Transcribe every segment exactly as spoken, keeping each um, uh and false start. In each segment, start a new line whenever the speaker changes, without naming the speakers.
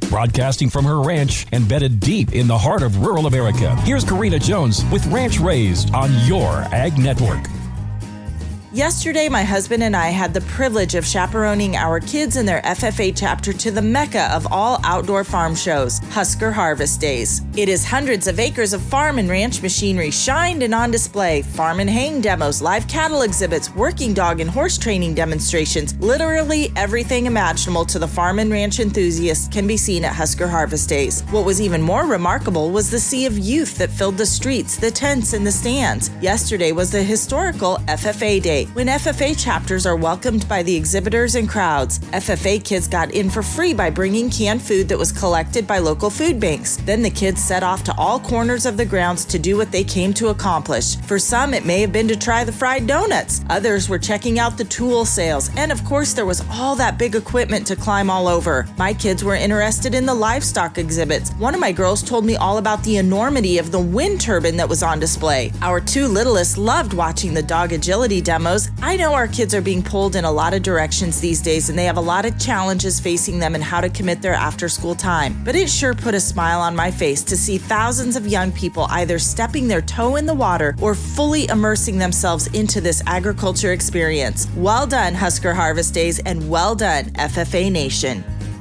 Broadcasting from her ranch embedded deep in the heart of rural America, here's Karina Jones with Ranch Raised on your Ag Network.
Yesterday, my husband and I had the privilege of chaperoning our kids in their F F A chapter to the mecca of all outdoor farm shows, Husker Harvest Days. It is hundreds of acres of farm and ranch machinery shined and on display, farm and haying demos, live cattle exhibits, working dog and horse training demonstrations. Literally everything imaginable to the farm and ranch enthusiasts can be seen at Husker Harvest Days. What was even more remarkable was the sea of youth that filled the streets, the tents, and the stands. Yesterday was the historical F F A Day, when F F A chapters are welcomed by the exhibitors and crowds. F F A kids got in for free by bringing canned food that was collected by local food banks. Then the kids set off to all corners of the grounds to do what they came to accomplish. For some, it may have been to try the fried donuts. Others were checking out the tool sales. And of course, there was all that big equipment to climb all over. My kids were interested in the livestock exhibits. One of my girls told me all about the enormity of the wind turbine that was on display. Our two littlest loved watching the dog agility demos. I know our kids are being pulled in a lot of directions these days, and they have a lot of challenges facing them in how to commit their after-school time. But it sure put a smile on my face to see thousands of young people either stepping their toe in the water or fully immersing themselves into this agriculture experience. Well done, Husker Harvest Days, and well done, F F A Nation.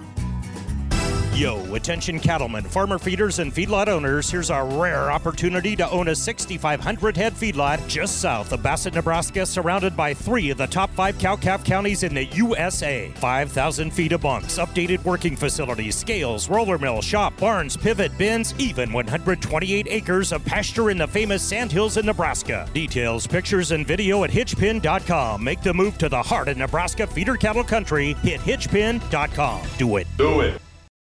Yo, attention cattlemen, farmer feeders, and feedlot owners, here's a rare opportunity to own a sixty-five hundred head feedlot just south of Bassett, Nebraska, surrounded by three of the top five cow-calf counties in the U S A. five thousand feet of bunks, updated working facilities, scales, roller mill, shop, barns, pivot, bins, even one hundred twenty-eight acres of pasture in the famous Sandhills in Nebraska. Details, pictures, and video at hitch pin dot com. Make the move to the heart of Nebraska feeder cattle country. Hit hitch pin dot com. Do it.
Do it.